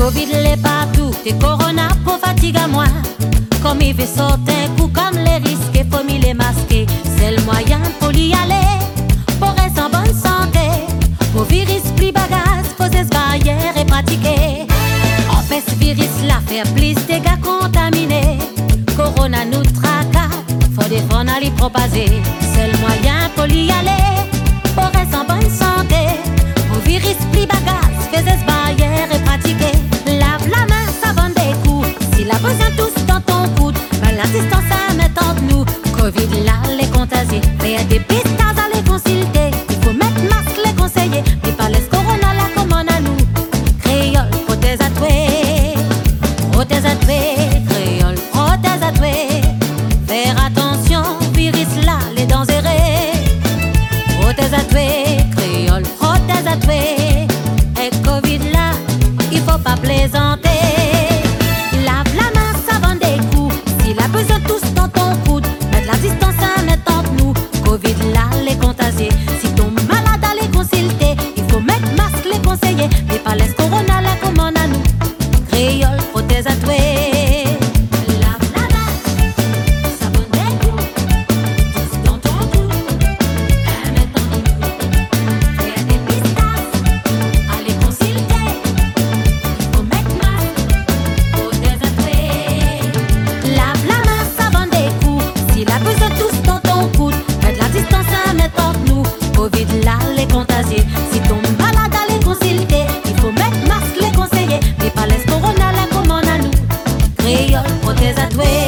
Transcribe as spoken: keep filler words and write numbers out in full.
Covid l'est partout, et Corona pour fatigue à moi. Comme il fait sortir coup comme les risques, il faut m'y les masquer. C'est le moyen pour y aller, pour rester en bonne santé. Pour virus plus bagasse, poser ce barrière et pratiquer. En fait ce virus là fait plus de dégâts contaminés. Corona nous tracasse, faut défendre à l'y propager. C'est le moyen pour y aller, pour rester en bonne santé. Pour virus plus bagasse, faisait ce barrière et pratiquer. Lave la main, savon des coups. Si la besoin tous dans ton coude, ben l'assistance à mettre entre nous. Covid là, les contagieux, mais des pistes à les consulter. Il faut mettre masque, les conseiller. Mais pas laisse Corona là comme on a nous. Créole, prothèse à toi. Prothèse à toi, créole, prothèse à toi. Faire attention, virus là, les dangereux. Prothèse à toi, créole, prothèse à toi. Et Covid là, il faut pas plaisanter. Lave la main, savon des coups. Si la besoin tous dans ton coude, mettre la distance à mettre entre nous. Covid là, les contagieux. Si ton malade à les consulter, il faut mettre masque, les conseiller. Mais pas laisse Corona là comme on a nous. Créole, prothèse à toi. Lave la main, savon des coups. Tous dans ton cou. Mettre entre nous. Faire des pistaches, aller consulter. Il faut mettre masque, prothèse à toi. Lave la main, savon des coups. Si la besoin tous dans ton coude, mettre la distance à mettre entre nous. Covid là, les contagieux. Si ton malade à les consulter, il faut mettre masque, les conseiller. Mais pas laisse Corona là comme on a nous. Créole, prothèse à toi.